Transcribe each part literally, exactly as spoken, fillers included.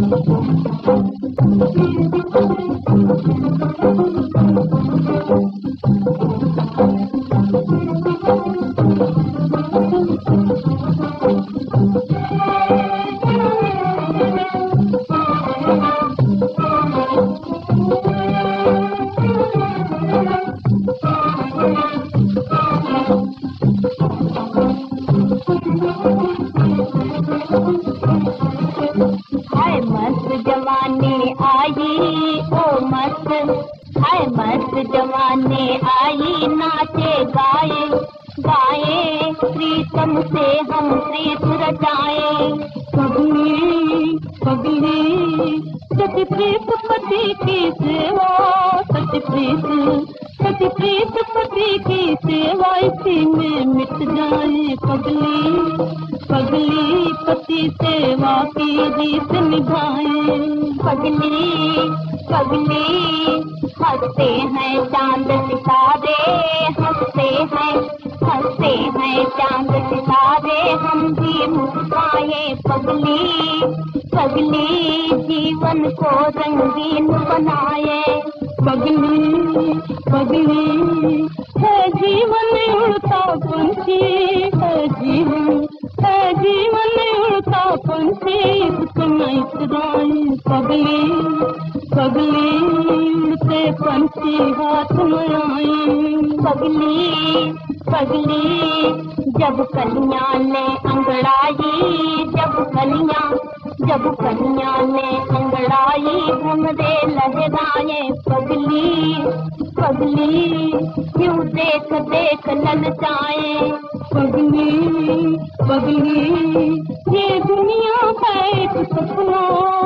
हाय मस्त जवानी आई ओ मस्त, हाय मस्त जवानी आई, नाचे गाए गाए प्रीतम से हम प्रीत रचाए। पगली पगली सती प्रीत पति की सेवा, सती प्रीत सती प्रीत पति की सेवा इसी में मिट जाए। पगली पगली पति सेवा की रीत निभाए। पगली पगली हंसते हैं चांद सितारे, हंसते हैं हंसते हैं चांद सितारे, हम भी मुस्काए। पगली पगली जीवन को रंगीन बनाए। पगली पगली है जीवन उड़ता पंछी, है जीवन है जीवन उड़ता पंछी, इसको मैं इतराए। पगली पगली उड़ते पंछी हाथ में आए। पगली पगली जब कलियां ने अंगड़ाई, जब कलियां जब कलियां ने अंगड़ाई, घुंघरे लहराए। पगली पगली क्यों देख देख ललचाए। पगली पगली ये दुनिया है एक सपना,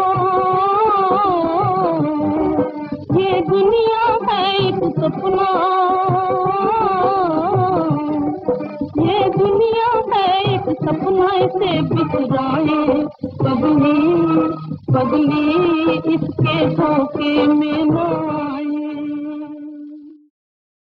ये दुनिया है एक सपना, ये दुनिया है एक सपना से बिखराए। पगली पगली इसके धोखे में ना